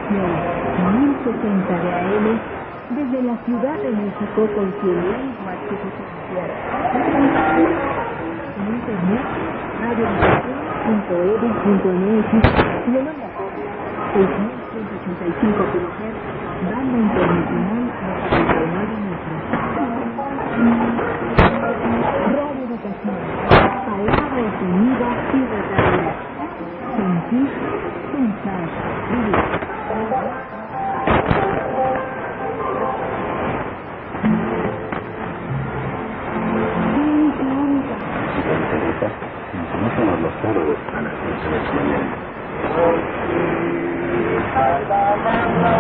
estación 1060 de AM, desde la ciudad de México con 100.000 watts de potencia. En internet, radioeducación.edu.mx, y en onda corta, 6.185 kHz, banda internacional a 49 metros. Radio Educación, palabra, sonido y retablo. Sentir, pensar, vivir. Sintonízanos los sábados a las 11 de la mañana.